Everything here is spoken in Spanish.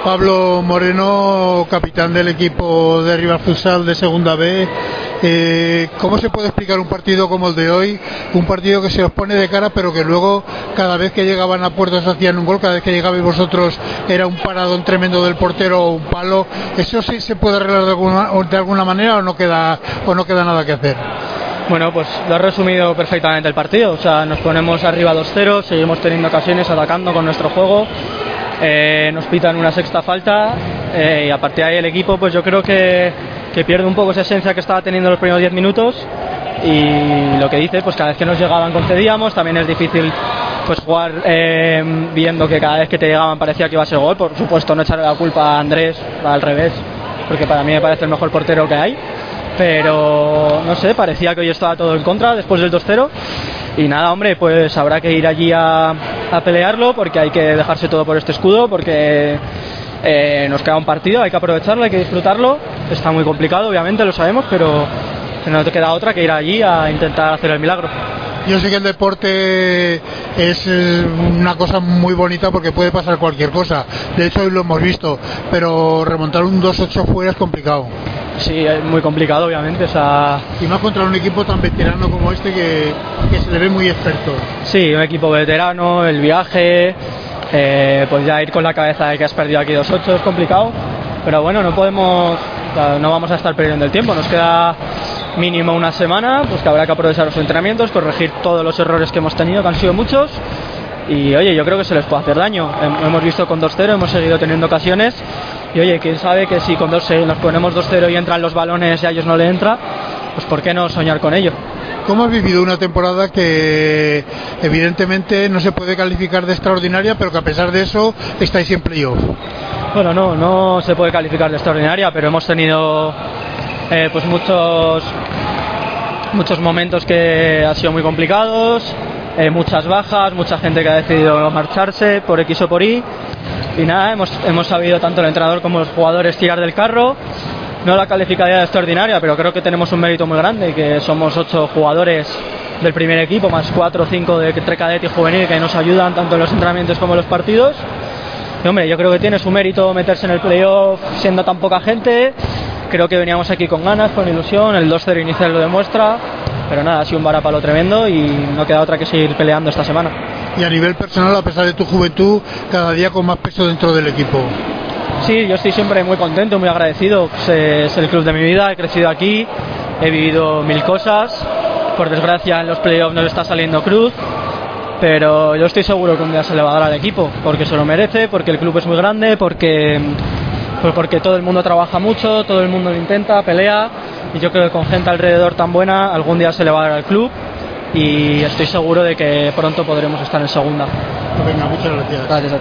Pablo Moreno, capitán del equipo de Rivas Futsal de Segunda B. ¿Cómo se puede explicar un partido como el de hoy? Un partido que se os pone de cara, pero que luego cada vez que llegaban a puertas hacían un gol, cada vez que llegabais vosotros era un paradón tremendo del portero o un palo. ¿Eso sí se puede arreglar de alguna manera o no queda nada que hacer? Bueno, pues lo has resumido perfectamente el partido. O sea, nos ponemos arriba 2-0, seguimos teniendo ocasiones, atacando con nuestro juego. Nos pitan una sexta falta y a partir de ahí el equipo, pues yo creo que pierde un poco esa esencia que estaba teniendo los primeros 10 minutos. Y lo que dice, pues cada vez que nos llegaban concedíamos. También es difícil pues jugar viendo que cada vez que te llegaban parecía que iba a ser gol. Por supuesto, no echarle la culpa a Andrés, al revés, porque para mí me parece el mejor portero que hay. Pero no sé, parecía que hoy estaba todo en contra después del 2-0. Y nada, hombre, pues habrá que ir allí a pelearlo, porque hay que dejarse todo por este escudo, porque nos queda un partido, hay que aprovecharlo, hay que disfrutarlo. Está muy complicado, obviamente, lo sabemos, pero no te queda otra que ir allí a intentar hacer el milagro. Yo sé que el deporte es una cosa muy bonita porque puede pasar cualquier cosa. De hecho, hoy lo hemos visto, pero remontar un 2-8 fuera es complicado. Sí, es muy complicado, obviamente. O sea... Y más contra un equipo tan veterano como este que se le ve muy experto. Sí, un equipo veterano, el viaje, pues ya ir con la cabeza de que has perdido aquí 2-8 es complicado. Pero bueno, no vamos a estar perdiendo el tiempo. Nos queda mínimo una semana, pues que habrá que aprovechar los entrenamientos, corregir todos los errores que hemos tenido, que han sido muchos. Y oye, yo creo que se les puede hacer daño. Hemos visto con 2-0, hemos seguido teniendo ocasiones. Y oye, quién sabe que si con 2-0 nos ponemos 2-0 y entran los balones y a ellos no le entra, pues ¿por qué no soñar con ello? ¿Cómo has vivido una temporada que evidentemente no se puede calificar de extraordinaria, pero que a pesar de eso estáis en playoff? Bueno, no se puede calificar de extraordinaria, pero hemos tenido pues muchos momentos que han sido muy complicados, muchas bajas, mucha gente que ha decidido marcharse por X o por Y. Y nada, hemos sabido tanto el entrenador como los jugadores tirar del carro. No la calificaría de extraordinaria, pero creo que tenemos un mérito muy grande, que somos 8 jugadores del primer equipo, más 4 o 5 de entre cadete y juvenil, que nos ayudan tanto en los entrenamientos como en los partidos. Y hombre, yo creo que tiene su mérito meterse en el playoff siendo tan poca gente. Creo que veníamos aquí con ganas, con ilusión, el 2-0 inicial lo demuestra. Pero nada, ha sido un varapalo tremendo y no queda otra que seguir peleando esta semana. Y a nivel personal, a pesar de tu juventud, cada día con más peso dentro del equipo. Sí, yo estoy siempre muy contento, muy agradecido. Es el club de mi vida, he crecido aquí, he vivido 1000 cosas. Por desgracia en los playoffs no le está saliendo cruz, pero yo estoy seguro que un día se le va a dar al equipo, porque se lo merece, porque el club es muy grande, porque todo el mundo trabaja mucho, todo el mundo lo intenta, pelea, y yo creo que con gente alrededor tan buena algún día se le va a dar al club, y estoy seguro de que pronto podremos estar en segunda. Venga, muchas gracias. Gracias a ti.